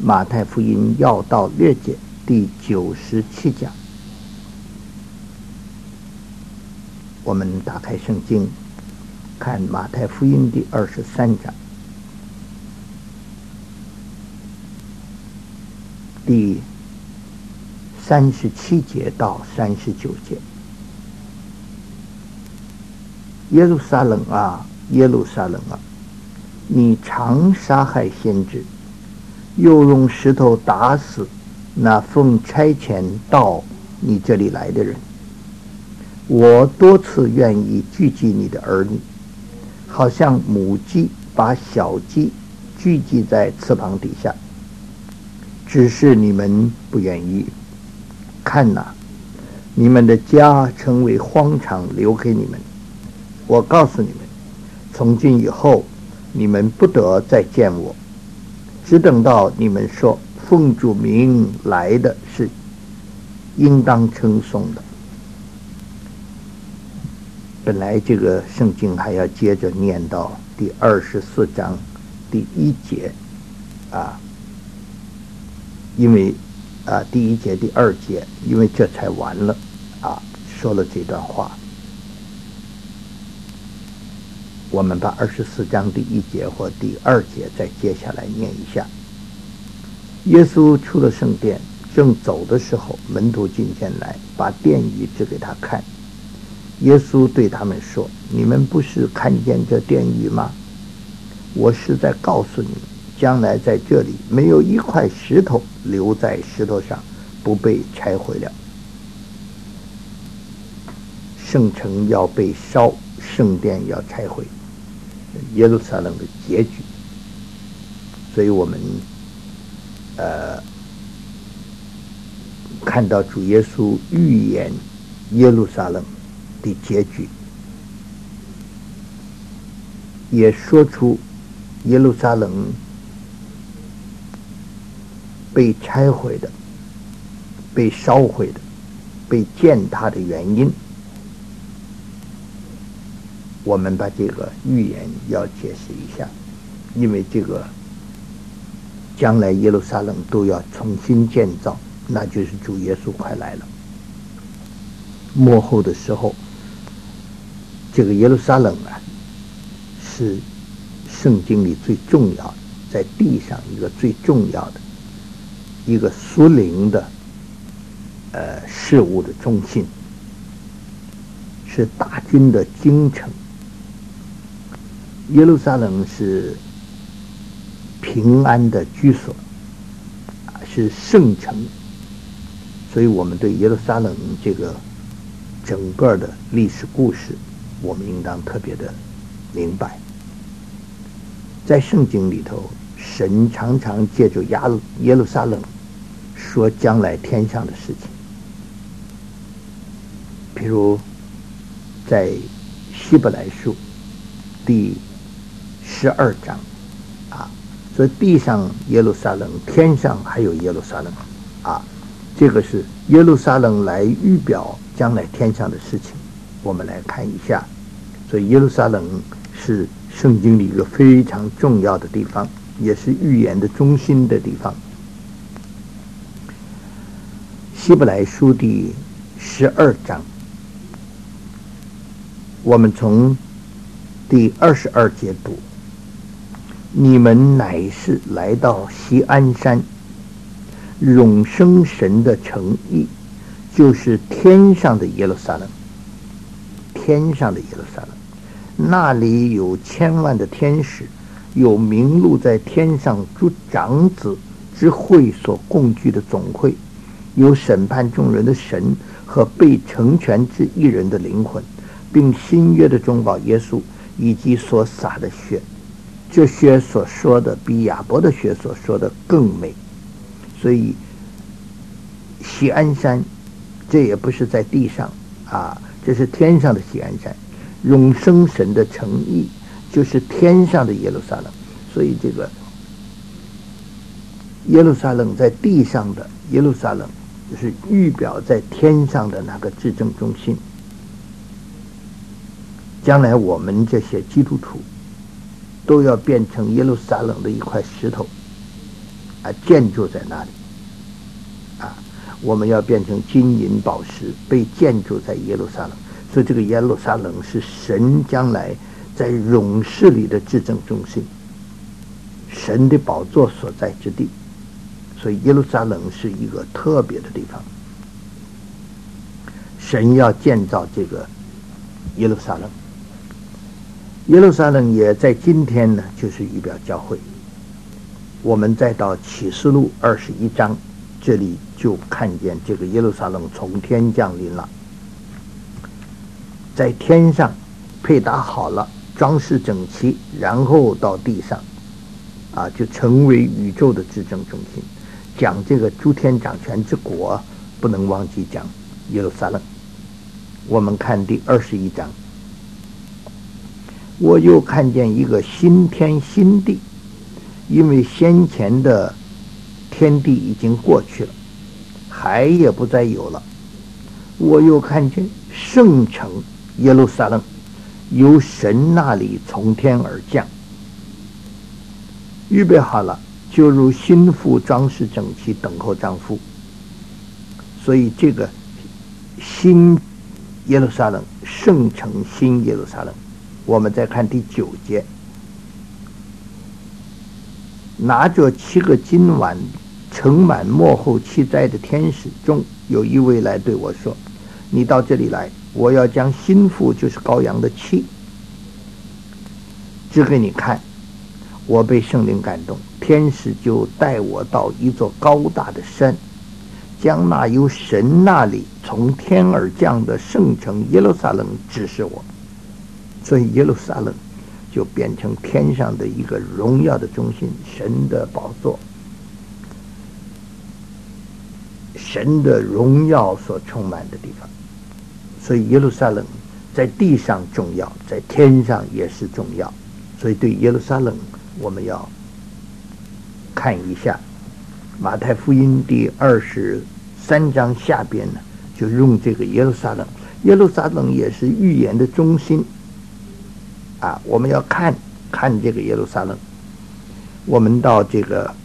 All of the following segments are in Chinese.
马太福音要道略解第97讲。我们打开圣经，看马太福音第23章第37节到39节。耶路撒冷啊，耶路撒冷啊，你常杀害先知，又用石头打死那奉差遣到你这里来的人。我多次愿意聚集你的儿女，好像母鸡把小鸡聚集在翅膀底下，只是你们不愿意。看哪，你们的家成为荒场，留给你们。我告诉你们，从今以后你们不得再见我，只等到你们说奉主名来的是应当称颂的。本来这个圣经还要接着念到第24章第1节因为第1节第2节，因为这才完了说了这段话。我们把24章第1节或第2节再接下来念一下。耶稣出了圣殿，正走的时候，门徒进前来，把殿宇指给他看。耶稣对他们说：你们不是看见这殿宇吗？我是在告诉你们，将来在这里没有一块石头留在石头上不被拆毁了。圣城要被烧，圣殿要拆毁，耶路撒冷的结局。所以我们看到主耶稣预言耶路撒冷的结局，也说出耶路撒冷被拆毁的、被烧毁的、被践踏的原因。我们把这个预言要解释一下，因为这个将来耶路撒冷都要重新建造，那就是主耶稣快来了。末后的时候，这个耶路撒冷是圣经里最重要的，在地上一个最重要的一个属灵的事物的中心，是大军的京城。耶路撒冷是平安的居所，是圣城，所以我们对耶路撒冷这个整个的历史故事，我们应当特别的明白。在圣经里头，神常常借着耶路撒冷说将来天上的事情，譬如在希伯来书第12章所以地上耶路撒冷，天上还有耶路撒冷这个是耶路撒冷来预表将来天上的事情。我们来看一下，所以耶路撒冷是圣经里一个非常重要的地方，也是预言的中心的地方。希伯来书第12章，我们从第22节读：你们乃是来到锡安山，永生神的城邑，就是天上的耶路撒冷。天上的耶路撒冷，那里有千万的天使，有名录在天上诸长子之会所共聚的总会，有审判众人的神和被成全之一人的灵魂，并新约的中保耶稣，以及所洒的血。这血所说的比亚伯的血所说的更美。所以锡安山，这也不是在地上这是天上的锡安山，永生神的城邑，就是天上的耶路撒冷。所以这个耶路撒冷在地上的耶路撒冷，就是预表在天上的那个至正中心。将来我们这些基督徒都要变成耶路撒冷的一块石头， 建筑在那里我们要变成金银宝石，被建筑在耶路撒冷。所以这个耶路撒冷是神将来在永世里的至正中心，神的宝座所在之地。所以耶路撒冷是一个特别的地方，神要建造这个耶路撒冷。耶路撒冷也在今天呢，就是预表教会。我们再到启示录21章，这里就看见这个耶路撒冷从天降临了，在天上配搭好了，装饰整齐，然后到地上就成为宇宙的至正中心。讲这个诸天掌权之国，不能忘记讲耶路撒冷。我们看第21章，我又看见一个新天新地，因为先前的天地已经过去了，海也不再有了。我又看见圣城耶路撒冷由神那里从天而降，预备好了，就如新妇装饰整齐，等候丈夫。所以这个新耶路撒冷，圣城新耶路撒冷。我们再看第9节，拿着7个金碗盛满末后7灾的天使中，有一位来对我说，你到这里来，我要将新妇，就是羔羊的妻指给你看。我被圣灵感动，天使就带我到一座高大的山，将那由神那里从天而降的圣城耶路撒冷指示我。所以耶路撒冷就变成天上的一个荣耀的中心，神的宝座，神的荣耀所充满的地方。所以耶路撒冷在地上重要，在天上也是重要。所以对耶路撒冷我们要看一下马太福音第23章下边呢，就用这个耶路撒冷。耶路撒冷也是预言的中心我们要看这个耶路撒冷。我们到这个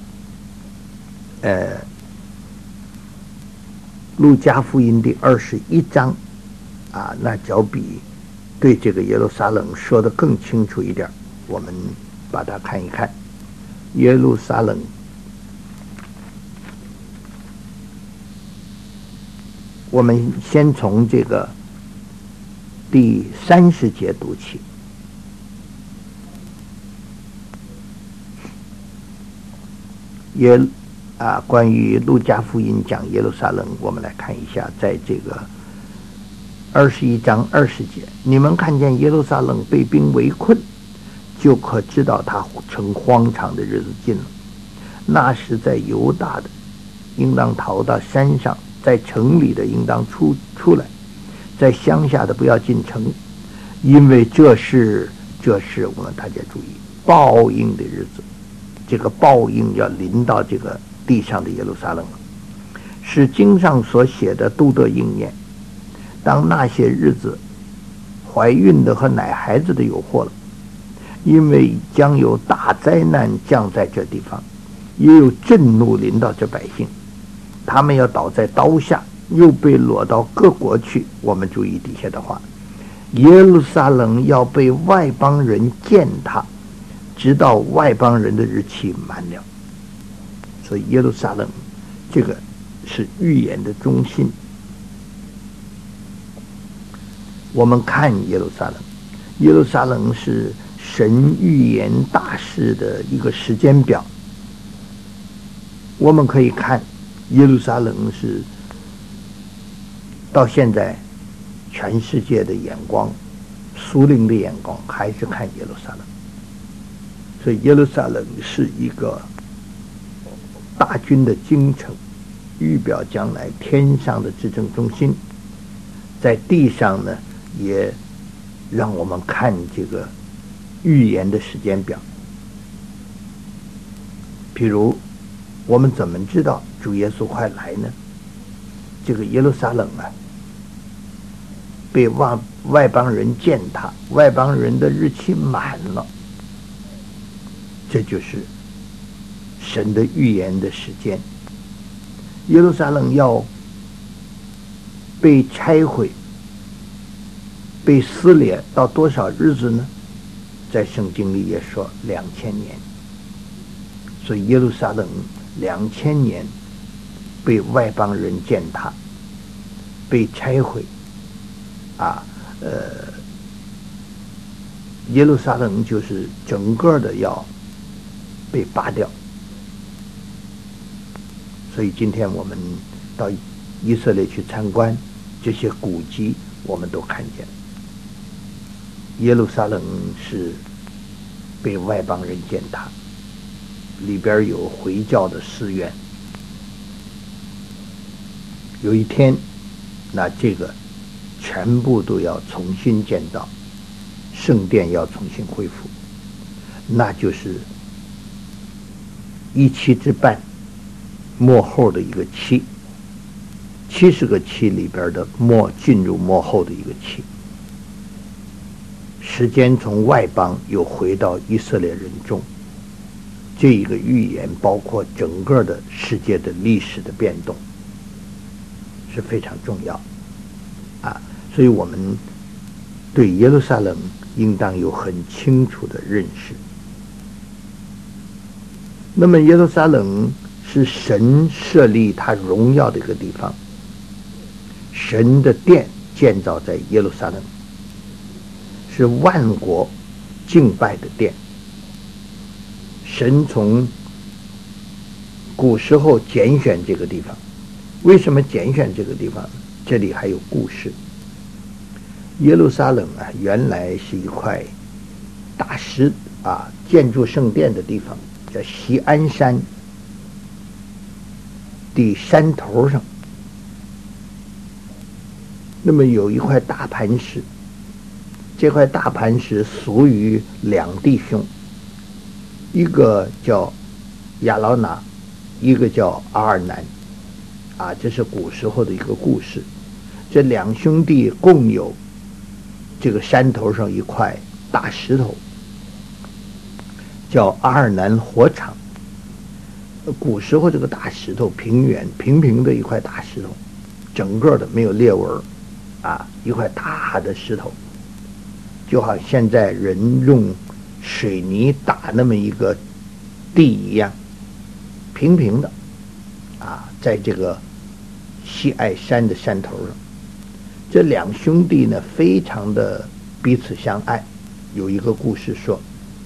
路加福音第21章那脚比对这个耶路撒冷说得更清楚一点，我们把它看一看。耶路撒冷我们先从这个第30节读起。关于路加福音讲耶路撒冷，我们来看一下，在这个21章20节，你们看见耶路撒冷被兵围困，就可知道它成荒场的日子近了。那时在犹大的应当逃到山上，在城里的应当出来，在乡下的不要进城，因为这是我们大家注意报应的日子。这个报应要临到这个地上的耶路撒冷，是经上所写的都得应验。当那些日子，怀孕的和奶孩子的有祸了，因为将有大灾难降在这地方，也有震怒临到这百姓，他们要倒在刀下，又被掳到各国去。我们注意底下的话，耶路撒冷要被外邦人践踏，直到外邦人的日期满了。所以耶路撒冷这个是预言的中心。我们看耶路撒冷，耶路撒冷是神预言大事的一个时间表。我们可以看耶路撒冷是到现在全世界的眼光，属灵的眼光还是看耶路撒冷。所以耶路撒冷是一个大军的京城，预表将来天上的至正中心。在地上呢，也让我们看这个预言的时间表。譬如我们怎么知道主耶稣快来呢？这个耶路撒冷被外邦人践踏，外邦人的日期满了，这就是神的预言的时间。耶路撒冷要被拆毁、被撕裂到多少日子呢？在圣经里也说2000年。所以耶路撒冷2000年被外邦人践踏，被拆毁耶路撒冷就是整个的要被拔掉。所以今天我们到以色列去参观这些古迹，我们都看见耶路撒冷是被外邦人践踏，里边有回教的寺院。有一天，那这个全部都要重新建造，圣殿要重新恢复，那就是17之半末后的一个期，70个期里边的进入末后的一个期。时间从外邦又回到以色列人中，这一个预言包括整个的世界的历史的变动，是非常重要所以我们对耶路撒冷应当有很清楚的认识。那么耶路撒冷是神设立他荣耀的一个地方，神的殿建造在耶路撒冷，是万国敬拜的殿。神从古时候拣选这个地方，为什么拣选这个地方？这里还有故事。耶路撒冷原来是一块大石建筑圣殿的地方，在锡安山的山头上。那么有一块大磐石，这块大磐石属于2弟兄，一个叫亚劳拿，一个叫阿尔南这是古时候的一个故事。这2兄弟共有这个山头上一块大石头，叫阿尔南火场。古时候这个大石头平平的一块大石头，整个的没有裂纹一块大的石头，就好像现在人用水泥打那么一个地一样，平平的在这个西爱山的山头上。这2兄弟呢非常的彼此相爱。有一个故事说，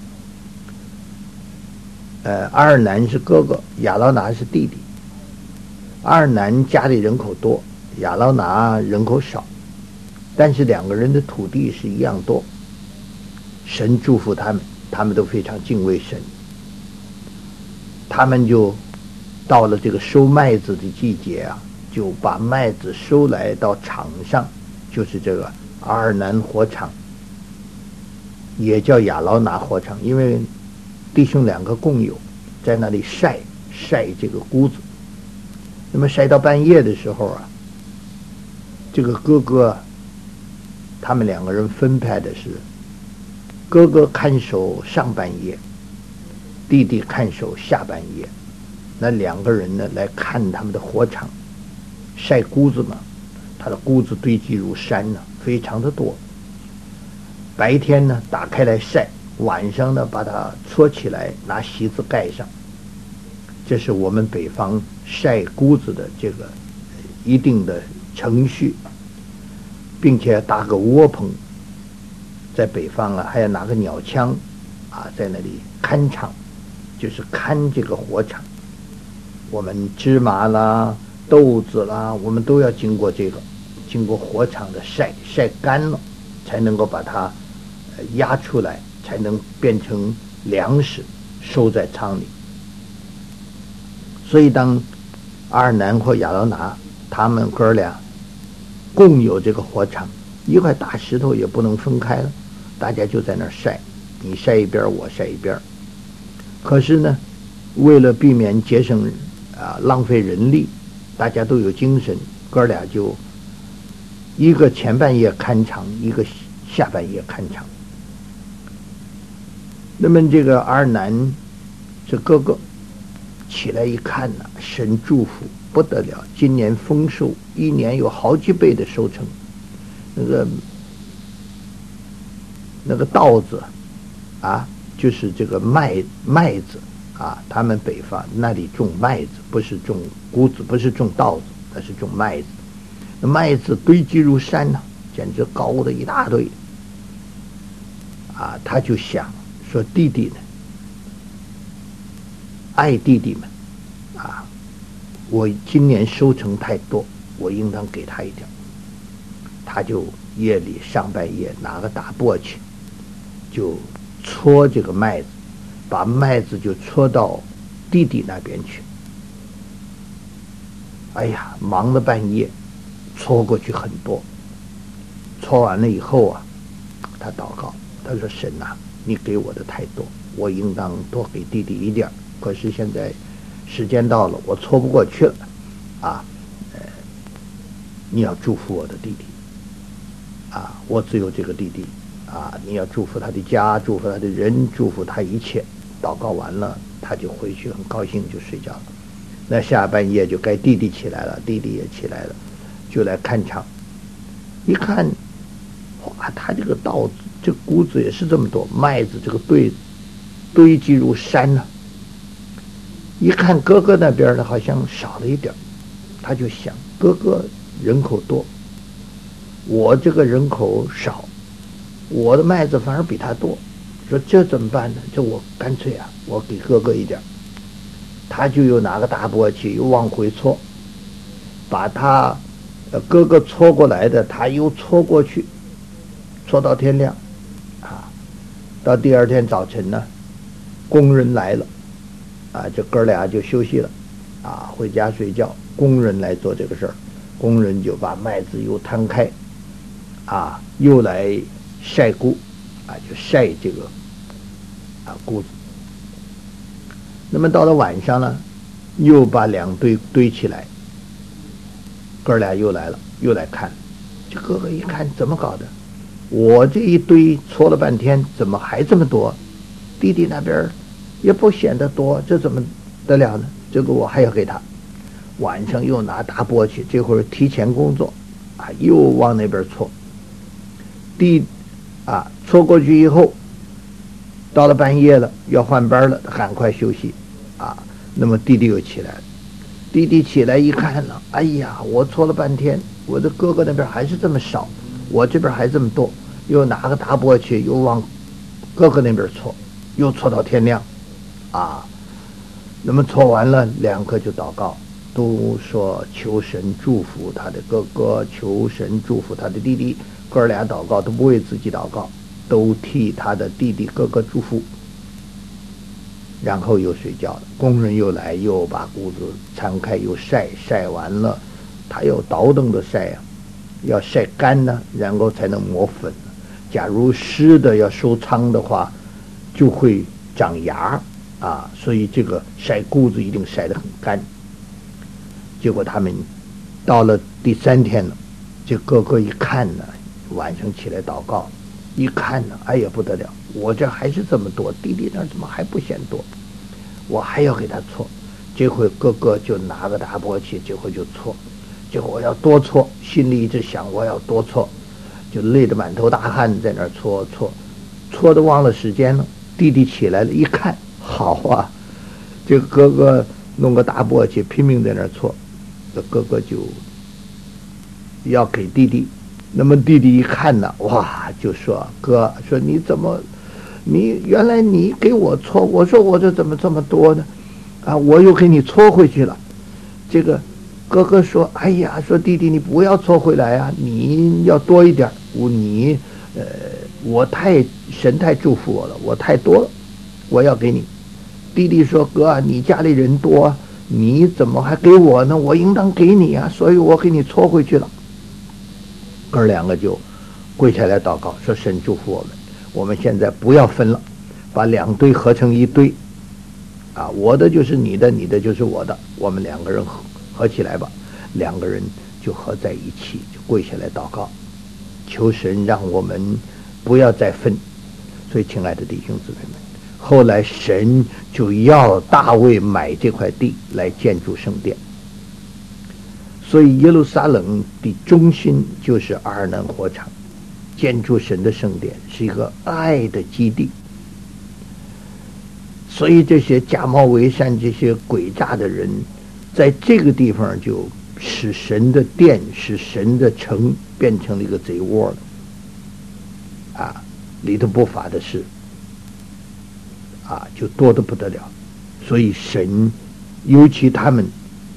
阿尔南是哥哥，亚劳拿是弟弟。阿尔南家里人口多，亚劳拿人口少，但是2个人的土地是一样多。神祝福他们，他们都非常敬畏神。他们就到了这个收麦子的季节就把麦子收来到场上，就是这个阿尔南火场，也叫亚劳拿火场，因为弟兄2个共有，在那里晒这个谷子。那么晒到半夜的时候这个哥哥他们2个人分派的是，哥哥看守上半夜，弟弟看守下半夜。那2个人呢来看他们的火场，晒谷子嘛，他的谷子堆积如山非常的多。白天呢打开来晒，晚上呢把它搓起来，拿席子盖上。这是我们北方晒谷子的这个一定的程序，并且搭个窝棚。在北方还要拿个鸟枪在那里看场，就是看这个火场。我们芝麻啦、豆子啦，我们都要经过火场的晒干了，才能够把它压出来，才能变成粮食收在仓里。所以当阿尔南或亚劳拿他们哥俩共有这个火场，一块大石头也不能分开了，大家就在那儿晒，你晒一边我晒一边。可是呢，为了避免节省浪费人力，大家都有精神，哥俩就一个前半夜看场，一个下半夜看场。那么这个阿尔南是哥哥， 起来一看呢，神祝福不得了，今年丰收，一年有好几倍的收成。那个稻子啊，就是这个麦子啊，他们北方那里种麦子，不是种谷子，不是种稻子，那是种麦子。那麦子堆积如山呢，简直高的一大堆啊！他就想说，弟弟呢，爱弟弟们啊，我今年收成太多，我应当给他一点。他就夜里上半夜拿个大簸箕，就搓这个麦子，把麦子就搓到弟弟那边去。哎呀，忙了半夜，搓过去很多。搓完了以后啊，他祷告，他说：“神啊，你给我的太多，我应当多给弟弟一点。可是现在时间到了，我搓不过去了啊！你要祝福我的弟弟啊！我只有这个弟弟啊！你要祝福他的家，祝福他的人，祝福他一切。”祷告完了，他就回去，很高兴就睡觉了。那下半夜就该弟弟起来了，弟弟也起来了，就来看场。一看，哇，他这个稻子，这谷子也是这么多，麦子这个堆积如山呢。一看哥哥那边呢，好像少了一点，他就想，哥哥人口多，我这个人口少，我的麦子反而比他多。说这怎么办呢？这我干脆啊，我给哥哥一点。他就又拿个大簸箕又往回搓，把他哥哥搓过来的他又搓过去，搓到天亮啊。到第二天早晨呢，工人来了啊，这哥俩就休息了啊，回家睡觉。工人来做这个事儿，工人就把麦子又摊开啊，又来晒谷啊，就晒这个谷子。那么到了晚上呢，又把两堆堆起来，哥俩又来了，又来看。这哥哥一看，怎么搞的？我这一堆搓了半天，怎么还这么多？弟弟那边也不显得多，这怎么得了呢？这个我还要给他。晚上又拿大簸箕，这会儿提前工作啊，又往那边搓。搓过去以后，到了半夜了，要换班了，赶快休息啊。那么弟弟又起来了，弟弟起来一看呢，哎呀，我搓了半天，我的哥哥那边还是这么少，我这边还这么多，又拿个大簸箕又往哥哥那边搓，又搓到天亮啊。那么搓完了，两个就祷告，都说求神祝福他的哥哥，求神祝福他的弟弟。哥俩祷告都不为自己祷告，都替他的弟弟哥哥祝福。然后又睡觉了，工人又来，又把谷子摊开，又晒完了，他又倒腾着晒啊，要晒干呢，然后才能磨粉。假如湿的要收仓的话，就会长芽啊，所以这个晒谷子一定晒得很干。结果他们到了第3天了，这哥哥一看呢，晚上起来祷告，一看呢，哎呀不得了，我这还是这么多，弟弟那怎么还不嫌多？我还要给他搓。这回哥哥就拿个大簸箕，这回就搓，结果我要多搓，心里一直想我要多搓，就累得满头大汗，在那儿搓的忘了时间了。弟弟起来了，一看，好啊，这个哥哥弄个大簸箕拼命在那儿搓，这哥哥就要给弟弟。那么弟弟一看呢，哇，就说哥，说你怎么，你原来你给我搓，我说我这怎么这么多呢？啊，我又给你搓回去了。这个哥哥说，哎呀，说弟弟你不要搓回来啊，你要多一点。我神太祝福我了，我太多了，我要给你。弟弟说，哥，你家里人多，你怎么还给我呢？我应当给你啊，所以我给你搓回去了。哥两个就跪下来祷告，说神祝福我们，我们现在不要分了，把2堆合成1堆啊，我的就是你的，你的就是我的，我们2个人合起来吧。2个人就合在一起，就跪下来祷告，求神让我们不要再分。所以亲爱的弟兄姊妹们， 后来神就要大卫买这块地来建筑圣殿，所以耶路撒冷的中心就是阿尔南火场，建筑神的圣殿是一个爱的基地。所以这些假冒为善、这些诡诈的人，在这个地方就使神的殿、使神的城变成了一个贼窝了。里头不法的事，就多得不得了。所以神，尤其他们，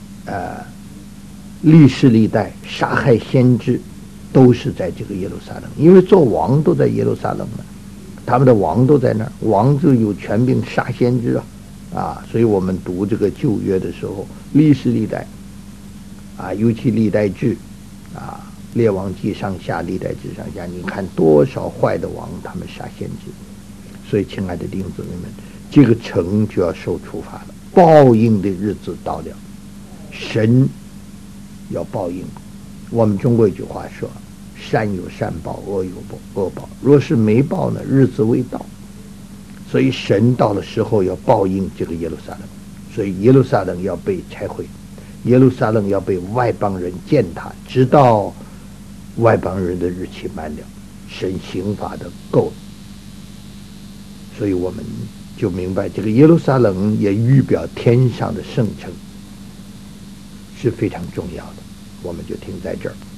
历世历代杀害先知，都是在这个耶路撒冷，因为做王都在耶路撒冷呢。他们的王都在那儿，王就有权柄杀先知所以我们读这个旧约的时候，历世历代尤其历代志列王记上下，历代志上下，你看多少坏的王他们杀先知。所以亲爱的弟兄姊妹们，这个城就要受处罚了，报应的日子到了，神要报应。我们中国有句话说，善有善报，恶有恶报，若是没报呢，日子未到。所以神到了时候要报应这个耶路撒冷，所以耶路撒冷要被拆毁，耶路撒冷要被外邦人践踏，直到外邦人的日期满了，神刑罚的够了。所以我们就明白，这个耶路撒冷也预表天上的圣城，是非常重要的。我们就停在这儿。